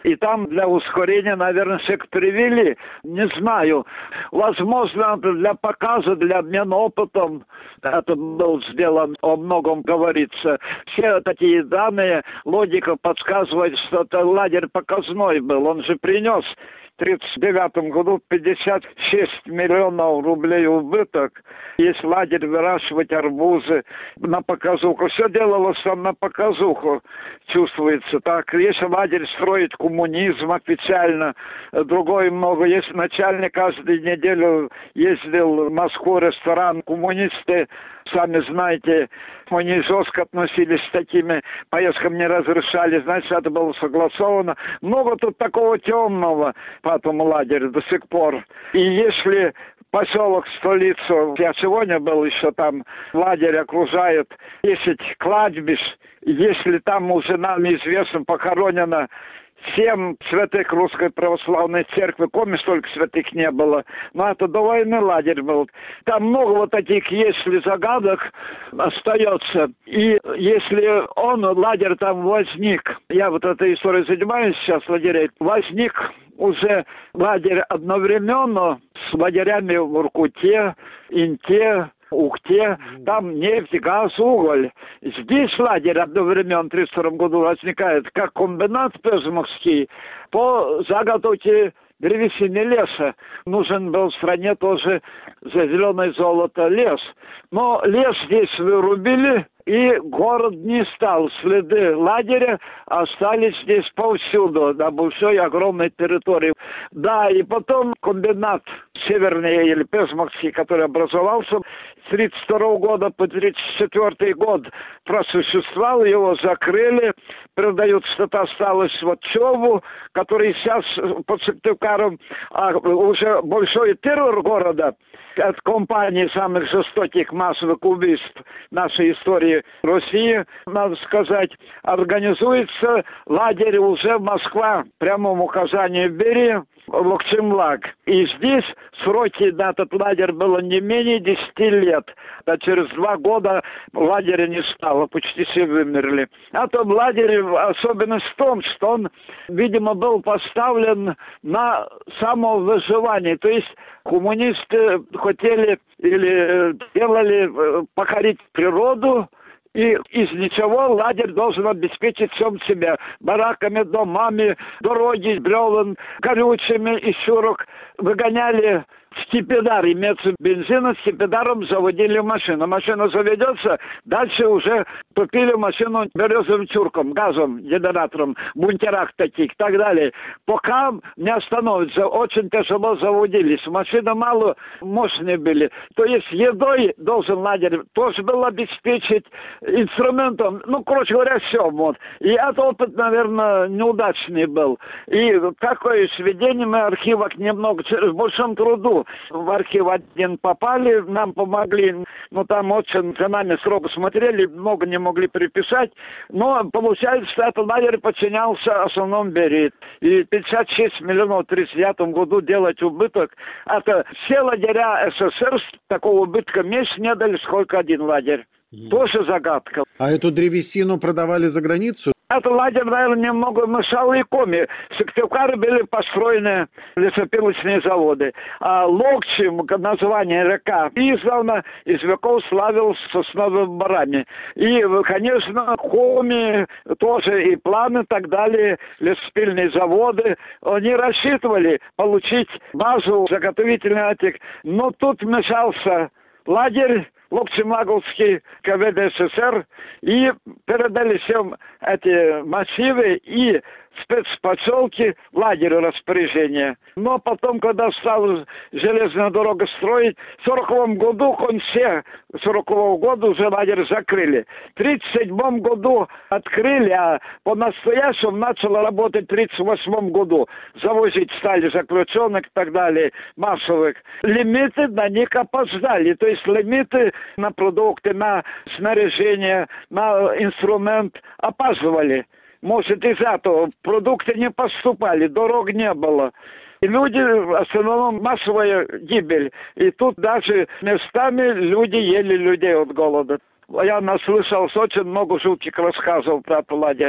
[SPEAKER 2] И там для ускорения, наверное, всех привели. Не знаю. Возможно, для показа, для обмена опытом это был сделан, о многом говорится. Все такие данные, логика подсказывает, что это лагерь показной был. Он же принес в тридцать девятом году пятьдесят шесть миллионов рублей убыток. Есть лагерь выращивать арбузы на показуху. Все делалось там на показуху, чувствуется. Так, если лагерь строить коммунизм официально, другое много. Есть начальник каждую неделю ездил в Москву, ресторан. Коммунисты, сами знаете, мы не жестко относились с такими поездками, не разрешали. Значит, это было согласовано. Много тут такого темного по этому лагерю до сих пор. И если поселок, столицу, я сегодня был еще там, лагерь окружает десять кладбищ. Если там уже нам известно похоронено семь святых Русской Православной Церкви, коми столько святых не было, но это до войны лагерь был. Там много вот таких, если загадок, остается. И если он, лагерь там возник, я вот этой историей занимаюсь сейчас, лагерей, возник уже лагерь одновременно с лагерями в Воркуте, Инте, Ухте, там нефть, газ, уголь. Здесь лагерь одновременно в тридцать втором году возникает как комбинат Пезмовский по заготовке древесины леса. Нужен был в стране тоже за зеленое золото лес. Но лес здесь вырубили, и город не стал. Следы лагеря остались здесь повсюду, на большой огромной территории. Да, и потом комбинат северный или Пезмовский, который образовался с тридцать второго года по тридцать четвёртый год, просуществовал, его закрыли, передают, что-то осталось вот Чову, который сейчас под Сыктывкаром, а уже большой террор города от компании самых жестоких массовых убийств нашей истории России, надо сказать, организуется лагерь уже в Москва, прямом указании Берии, Локчемлак. И здесь сроки на этот лагерь было не менее десяти лет. А через два года лагеря не стало, почти все вымерли. А то лагерь особенность в том, что он, видимо, был поставлен на самовыживание. То есть коммунисты хотели или делали покорить природу, и из ничего лагерь должен обеспечить всем себя. Бараками, домами, дороги, бревен, горючими и щурок. Выгоняли скипидар, имеется бензин, скипидаром заводили машину. Машина заведется, дальше уже топили машину березовым чурком, газом, генератором, в бункерах таких и так далее. Пока не остановится, очень тяжело заводились. Машины мало мощные были. То есть едой должен лагерь тоже был обеспечить, инструментом, ну, короче говоря, все. Вот. И этот опыт, наверное, неудачный был. И такое сведение мы архивах немного, с большим трудом в архив один попали, нам помогли, ну там очень за нами строго смотрели, много не могли приписать, но получается, что этот лагерь подчинялся основному Берии. И пятьдесят шесть миллионов в тридцать девятом году делать убыток, это все лагеря СССР такого убытка меньше не дали, сколько один лагерь. Тоже загадка.
[SPEAKER 3] А эту древесину продавали за границу?
[SPEAKER 2] Это лагерь, наверное, немного мешал и коми. В Сыктывкаре были построены лесопилочные заводы. А Локчим, название река, издавна из веков славился сосновыми барами. И, конечно, коми тоже и планы и так далее, лесопильные заводы, они рассчитывали получить базу заготовительный отек. Но тут мешался лагерь Локчемлаговский КВД СССР, и передали всем эти массивы и спецпоселки лагерю распоряжения. Но потом, когда стала железная дорога строить, в сороковом году, в конце сорокового года уже лагерь закрыли. В тридцать седьмом году открыли, а по-настоящему начало работать в тридцать восьмом году. Завозить стали заключенных и так далее, массовых. Лимиты на них опоздали. То есть лимиты на продукты, на снаряжение, на инструмент опаздывали. Может, из-за этого продукты не поступали, дорог не было. И люди, в основном, массовая гибель. И тут даже местами люди ели людей от голода. Я наслышался очень много жутких рассказов про этот лагерь.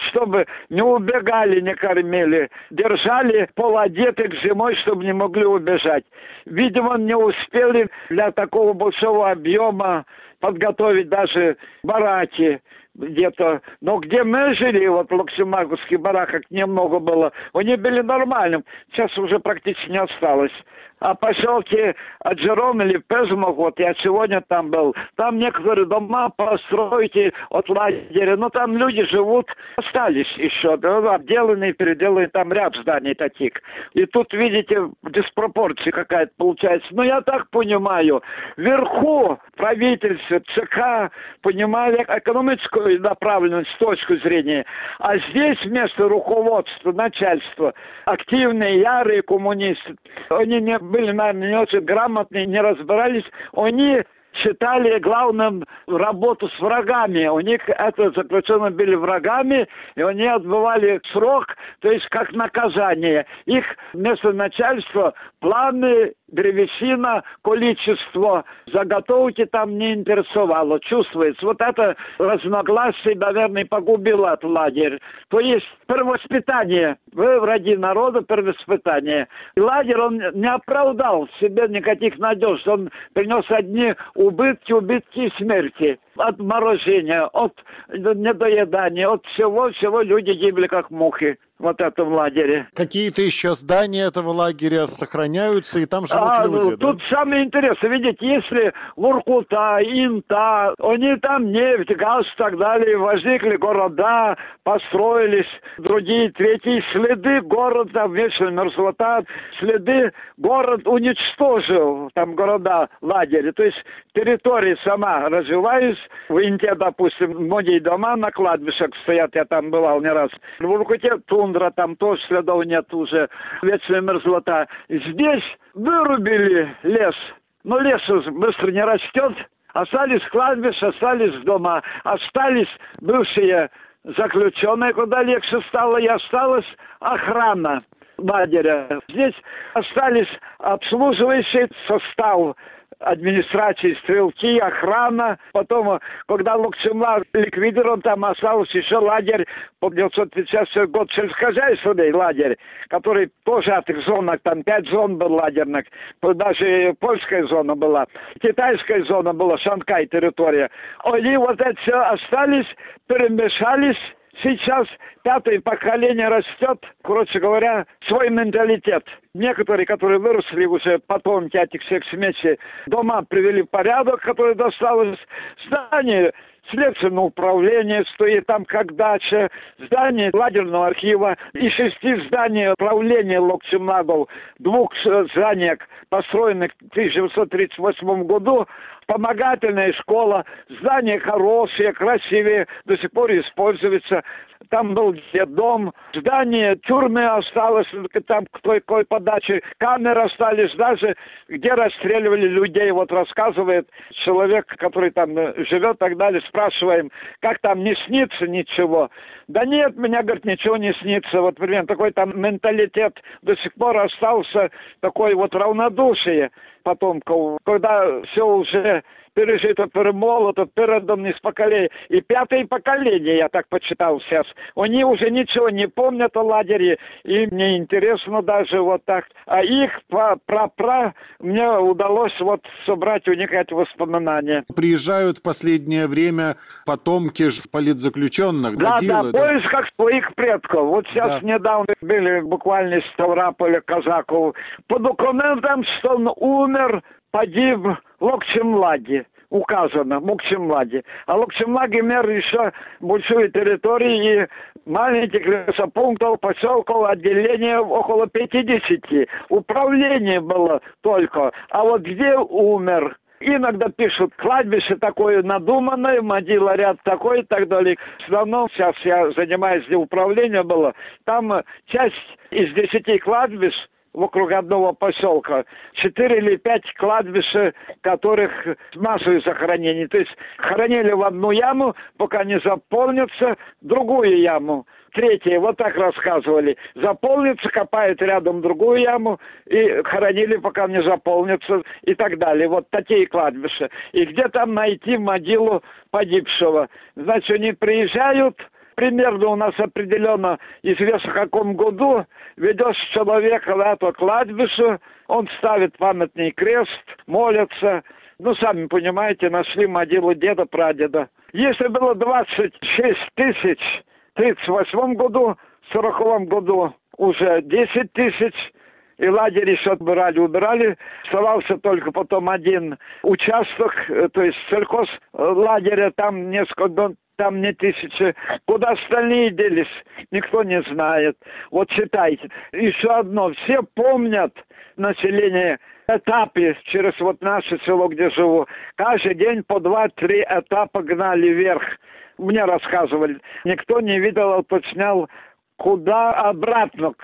[SPEAKER 2] чтобы не убегали, не кормили. Держали полуодетых зимой, чтобы не могли убежать. Видимо, не успели для такого большого объема подготовить даже бараки где-то. Но где мы жили, вот в Локсембургских бараках немного было, они были нормальным. Сейчас уже практически не осталось. А поселки Аджером или Пезмок, вот я сегодня там был, там некоторые дома построите от лагеря, но там люди живут, остались еще, да, обделанные, переделанные, там ряд зданий таких. И тут, видите, диспропорция какая-то получается. Но я так понимаю, вверху правительство, ЦК понимали экономическую направленность с точки зрения, а здесь вместо руководства, начальства, активные, ярые коммунисты, они не были, наверное, не очень грамотные, не разбирались, они считали главным работу с врагами. У них это заключенные были врагами, и они отбывали срок, то есть как наказание. Их вместо начальства планы, древесина, количество заготовки там не интересовало, чувствуется. Вот это разногласие, наверное, погубило этот лагерь. То есть первоспитание. Вы враги народа, первоспитание. И лагерь, он не оправдал в себе никаких надежд. Он принес одни убытки, убытки и смерти. От морожения, от недоедания, от всего-всего люди гибли как мухи. Вот в этом лагере.
[SPEAKER 3] Какие-то еще здания этого лагеря сохраняются, и там живут
[SPEAKER 2] а,
[SPEAKER 3] люди,
[SPEAKER 2] ну,
[SPEAKER 3] да?
[SPEAKER 2] Тут самое интересное, видите, если Воркута, Инта, они там нефть, газ и так далее, возникли города, построились, другие, третьи, следы города, вечная мерзлота, следы город уничтожил, там города, лагеря, то есть территория сама развивается, в Инте, допустим, многие дома на кладбищах стоят, я там бывал не раз, в Воркуте тундра, там тоже следов нет уже, вечная мерзлота. Здесь вырубили лес, но лес быстро не растет, остались кладбища, остались дома, остались бывшие заключенные, куда легче стало, и осталась охрана лагеря. Здесь остались обслуживающий состав администрации, стрелки, охрана. Потом, когда Локсембург ликвидирован, там остался еще лагерь по девятьсот тридцать шестой год, сельскохозяйственный лагерь, который тоже от их зонах, там пять зон был лагерных, даже польская зона была, китайская зона была, Шанхай территория. Они вот это все остались, перемешались. Сейчас пятое поколение растет, короче говоря, свой менталитет. Некоторые, которые выросли уже потомки этих всех смесей, дома привели в порядок, который досталось, здание следственного управления стоит там как дача, здание лагерного архива и шести зданий управления Локсембургов, двух зданиях, построенных в тысяча девятьсот тридцать восьмом году, вспомогательная школа, здания хорошие, красивые, до сих пор используются. Там был дом, здание тюрьмы осталось, там к той какой подаче, камеры остались даже, где расстреливали людей. Вот рассказывает человек, который там живет и так далее, спрашиваем, как там, не снится ничего? Да нет, меня, говорит, ничего не снится. Вот примерно такой там менталитет до сих пор остался, такой вот равнодушие потомков, когда все уже пережито, перемолото, передано из поколения. И пятое поколение, я так почитал сейчас, они уже ничего не помнят о лагере, им не интересно даже вот так. А их пра-пра мне удалось вот собрать у них эти воспоминания.
[SPEAKER 3] Приезжают в последнее время потомки политзаключенных.
[SPEAKER 2] Да,
[SPEAKER 3] могилы,
[SPEAKER 2] да, в поисках своих предков. Вот сейчас
[SPEAKER 3] да.
[SPEAKER 2] недавно были буквально из Ставрополя казаков. По документам, что он умер, погиб в Локсембурге, указано, в Локсембурге. А Локсембург имел еще большую территорию и маленьких лесопунктов, поселков, отделения около пятидесяти. Управление было только. А вот где умер? Иногда пишут кладбище такое надуманное, могила ряд такой и так далее. В основном сейчас я занимаюсь, где управление было. Там часть из десяти кладбищ вокруг одного поселка, четыре или пять кладбищ, которых массовые захоронения. То есть хоронили в одну яму, пока не заполнится, другую яму. Третье, вот так рассказывали. Заполнится, копают рядом другую яму и хоронили, пока не заполнится и так далее. Вот такие кладбища. И где там найти могилу погибшего? Значит, они приезжают, Примерно у нас определенно известно, в каком году ведешь человека на это кладбище, он ставит памятный крест, молится. Ну, сами понимаете, нашли могилу деда-прадеда. Если было двадцать шесть тысяч в тридцать восьмом году, в сороковом году уже десять тысяч, и лагерь еще убирали, убирали. Оставался только потом один участок, то есть сельхозлагеря, там несколько, там не тысячи. Куда остальные делись, никто не знает. Вот читайте. Еще одно. Все помнят население этапы через вот наше село, где живу. Каждый день по два-три этапа гнали вверх. Мне рассказывали. Никто не видел, уточнял, куда обратно,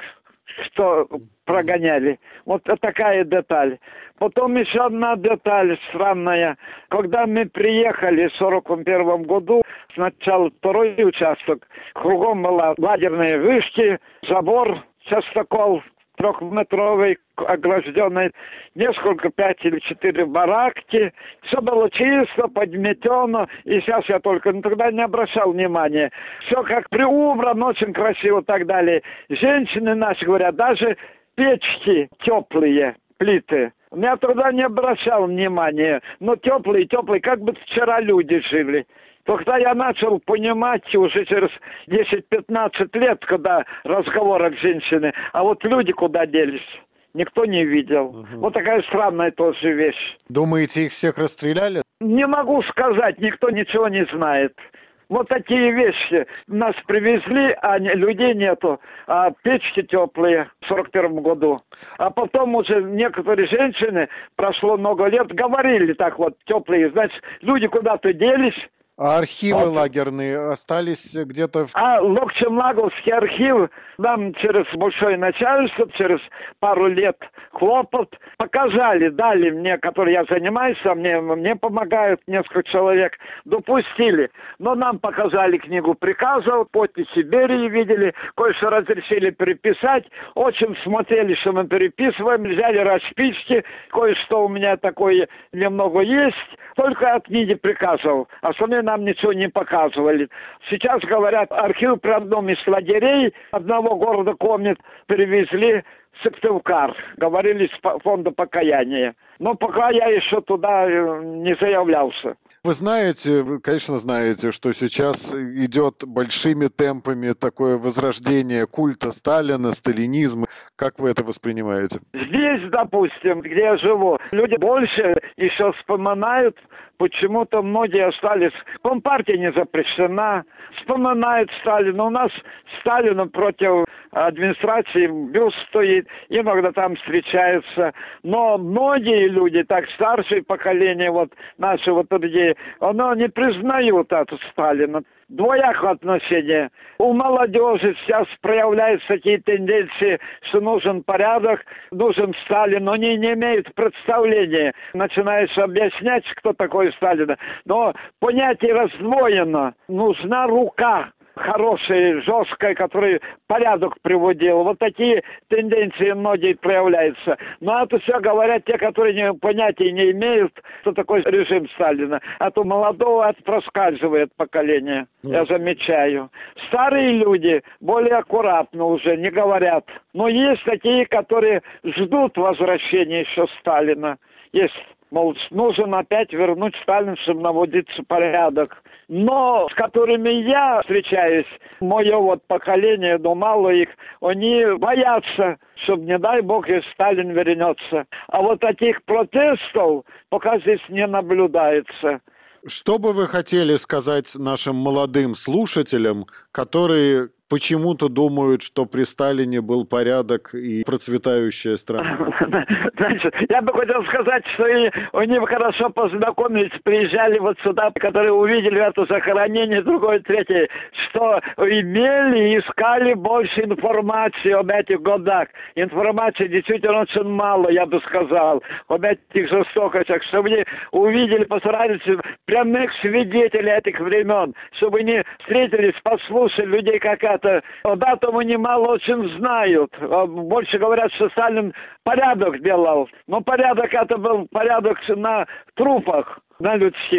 [SPEAKER 2] что прогоняли. Вот такая деталь. Потом еще одна деталь странная. Когда мы приехали в сорок первом году, сначала второй участок, кругом была лагерные вышки, забор, частокол трехметровый, огражденный, несколько, пять или четыре баракки. Все было чисто, подметено. И сейчас я только ну, тогда не обращал внимания. Все как приубрано, очень красиво и так далее. Женщины наши говорят, даже печки теплые, плиты. Я тогда не обращал внимания. Но теплые, теплые, как бы вчера люди жили. Тогда я начал понимать уже через десять-пятнадцать лет, когда разговоры с женщиной, а вот люди куда делись, никто не видел. Угу. Вот такая странная тоже вещь.
[SPEAKER 3] Думаете, их всех расстреляли?
[SPEAKER 2] Не могу сказать, никто ничего не знает. Вот такие вещи. Нас привезли, а людей нету. А печки теплые в сорок первом году. А потом уже некоторые женщины, прошло много лет, говорили так вот, теплые. Значит, люди куда-то делись.
[SPEAKER 3] А архивы
[SPEAKER 2] вот.
[SPEAKER 3] Лагерные остались где-то? В...
[SPEAKER 2] А Локчемлаговский архив нам через большое начальство, через пару лет хлопот, показали, дали мне, который я занимаюсь, а мне, мне помогают несколько человек, допустили. Но нам показали книгу приказов, подписи Берии видели, кое-что разрешили переписать, очень смотрели, что мы переписываем, взяли расписки, кое-что у меня такое немного есть, только от книги приказов, остальные нам ничего не показывали. Сейчас, говорят, архив при одном из лагерей одного города Комет перевезли в Сыктывкар. Говорили с фонда покаяния. Но пока я еще туда не заявлялся.
[SPEAKER 3] Вы знаете, вы, конечно, знаете, что сейчас идет большими темпами такое возрождение культа Сталина, сталинизма. Как вы это воспринимаете?
[SPEAKER 2] Здесь, допустим, где я живу, люди больше еще вспоминают. Почему-то многие остались. Компартия не запрещена. Вспоминают Сталина. У нас Сталину против администрации бюст стоит. Иногда там встречаются. Но многие люди, так старшее поколение, вот наши вот люди, оно не признают это Сталина. Двоякое отношение. У молодежи сейчас проявляются такие тенденции, что нужен порядок, нужен Сталин, но они не имеют представления. Начинаешь объяснять, кто такой Сталин. Но понятие раздвоено. Нужна рука хорошая, жесткая, которая порядок приводила. Вот такие тенденции многие проявляются. Но это все говорят те, которые понятия не имеют, что такое режим Сталина. А то молодого это проскальзывает поколение. Я замечаю. Старые люди более аккуратно уже не говорят. Но есть такие, которые ждут возвращения еще Сталина. Есть. Мол, нужно опять вернуть Сталина, чтобы наводиться порядок. Но с которыми я встречаюсь, мое вот поколение, но мало их, они боятся, чтобы, не дай бог, если Сталин вернется. А вот таких протестов пока здесь не наблюдается.
[SPEAKER 3] Что бы вы хотели сказать нашим молодым слушателям, которые почему-то думают, что при Сталине был порядок и процветающая страна?
[SPEAKER 2] Значит, я бы хотел сказать, что и они хорошо познакомились, приезжали вот сюда, которые увидели это захоронение, другое, третье, что имели и искали больше информации об этих годах. Информации действительно очень мало, я бы сказал, об этих жестокостях, чтобы они увидели, постарались прямых свидетелей этих времен, чтобы они встретились, послушали людей, как это. Об этом они мало очень знают. Больше говорят, что Сталин порядок делал. Но порядок это был порядок на трупах, на людских.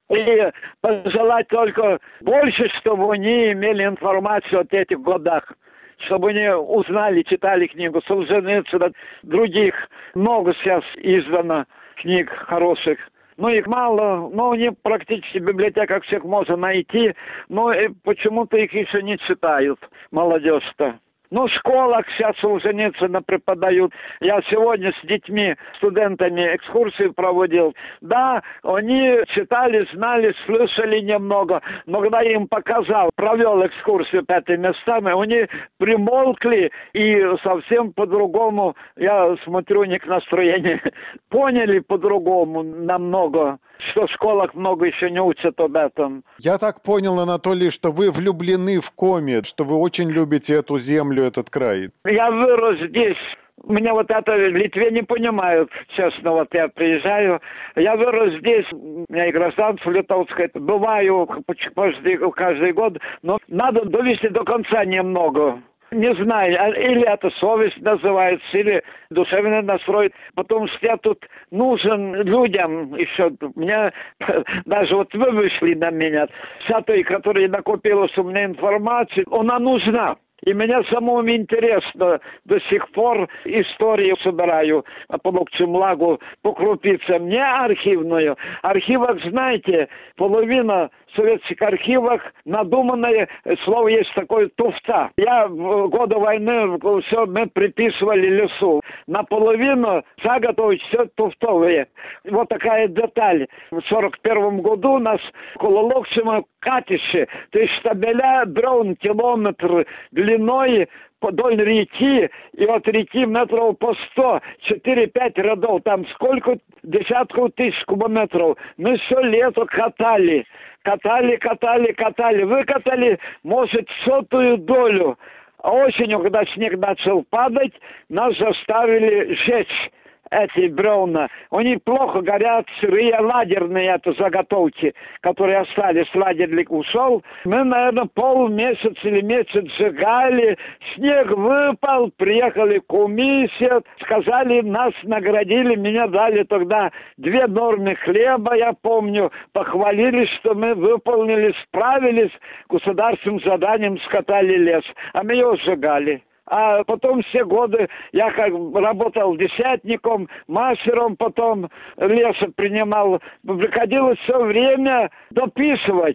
[SPEAKER 2] И пожелать только больше, чтобы они имели информацию о этих годах. Чтобы они узнали, читали книгу Солженицына, других. Много сейчас издано книг хороших. Ну, их мало, но они практически в библиотеках всех можно найти, но почему-то их еще не читают, молодежь-то. Ну, в школах сейчас Солженицына преподают. Я сегодня с детьми, студентами экскурсии проводил. Да, они читали, знали, слышали немного. Но когда я им показал, провел экскурсию по этим местам, они примолкли и совсем по-другому, я смотрю, у них настроение, поняли по-другому намного. Что в школах много еще не учат об этом.
[SPEAKER 3] Я так понял, Анатолий, что вы влюблены в Коми, что вы очень любите эту землю, этот край.
[SPEAKER 2] Я вырос здесь. Меня вот это в Литве не понимают, честно, вот я приезжаю. Я вырос здесь, у меня и гражданство литовское, бываю каждый, каждый год, но надо довести до конца немного. Не знаю, или это совесть называется, или душевный настрой. Потому что я тут нужен людям еще. Меня даже вот вы вышли на меня. Вся той, которая накопилась у меня информации, она нужна. И мне самому интересно до сих пор историю собираю по Локчемлагу, по крупицам, не архивную. Архивах, знаете, половина советских архивах надуманное слово есть такое туфта. Я в годы войны все мы приписывали лесу. Наполовину заготовить все туфтовые. Вот такая деталь. В сорок первом году у нас около Локчема катище, то есть штабеля дрон километр длиной вдоль реки, и от реки метров по сто, четыре-пять рядов, там сколько десятков тысяч кубометров. Мы все лето катали, катали, катали, катали, выкатали, может, сотую долю. А осенью, когда снег начал падать, нас заставили сжечь эти бревна. Они плохо горят, сырые, лагерные это заготовки, которые остались. Лагерник ушел. Мы, наверное, полмесяца или месяц сжигали. Снег выпал, приехали комиссия, сказали, нас наградили, меня дали тогда две нормы хлеба, я помню, похвалили, что мы выполнили, справились государственным заданием, скатали лес, а мы его сжигали. А потом все годы я как работал десятником, мастером, потом леса принимал. Приходилось все время дописывать.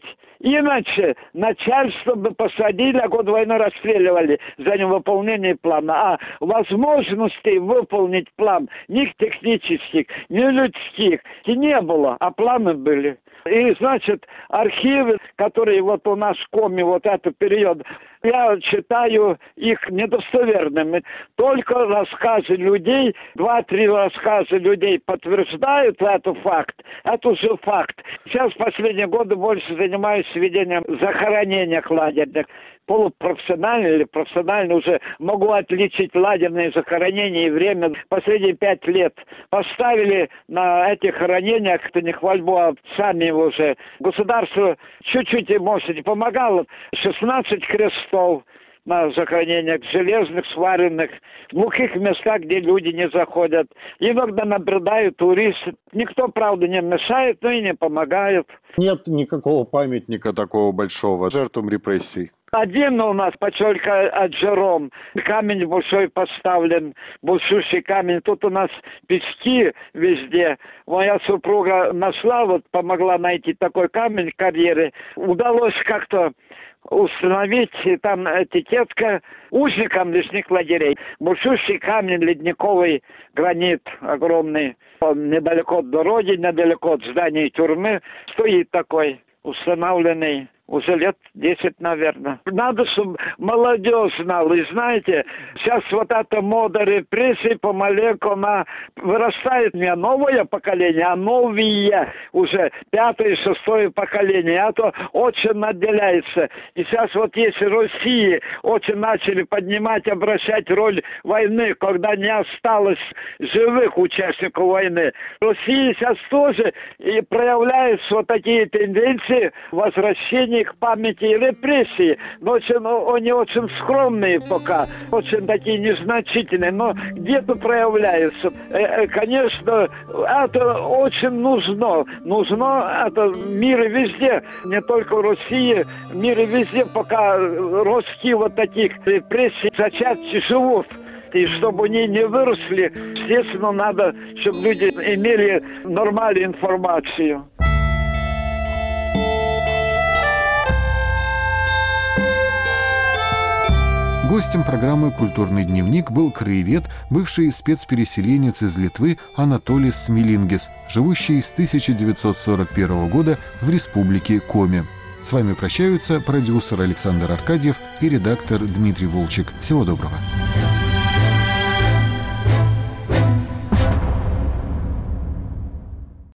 [SPEAKER 2] Иначе начальство бы посадили, а год войны расстреливали за невыполнение плана. А возможностей выполнить план ни технических, ни людских не было, а планы были. И, значит, архивы, которые вот у нас в Коми, вот этот период, я считаю их недостоверными. Только рассказы людей, два-три рассказа людей подтверждают этот факт. Это уже факт. Сейчас в последние годы больше занимаюсь ведением захоронения лагерных. Полупрофессионально или профессионально уже могу отличить лагерные захоронения и время. Последние пять лет поставили на этих хоронениях, кто не хвальбу, а сами уже. Государство чуть-чуть, может, и помогало. шестнадцать крестов на захоронениях железных, сваренных, в глухих местах, где люди не заходят. Иногда наблюдают туристы. Никто, правда, не мешает, но и не помогает.
[SPEAKER 3] Нет никакого памятника такого большого жертвам репрессий.
[SPEAKER 2] Один у нас поселок Аджером. Камень большой поставлен, большущий камень. Тут у нас пески везде. Моя супруга нашла, вот помогла найти такой камень в карьере. Удалось как-то установить там этикетка узникам лесных лагерей. Большущий камень, ледниковый гранит огромный. Он недалеко от дороги, недалеко от здания тюрьмы стоит такой установленный. Уже лет десять, наверное. Надо, чтобы молодежь знала. И знаете, сейчас вот эта мода репрессий помаленьку, она вырастает не новое поколение, а новые уже пятое, шестое поколение. А то очень отделяется. И сейчас вот если России очень начали поднимать, обращать роль войны, когда не осталось живых участников войны. Россия сейчас тоже и проявляется вот такие тенденции возвращения них памяти и репрессии, но очень, они очень скромные пока, очень такие незначительные, но где-то проявляются. Конечно, это очень нужно. Нужно это в мире везде, не только в России, в мире везде, пока ростки вот таких репрессий зачатки живут. И чтобы они не выросли, естественно, надо, чтобы люди имели нормальную информацию.
[SPEAKER 1] Гостем программы «Культурный дневник» был краевед, бывший спецпереселенец из Литвы Анатолис Смилингис, живущий с тысяча девятьсот сорок первого года в республике Коми. С вами прощаются продюсер Александр Аркадьев и редактор Дмитрий Волчек. Всего доброго.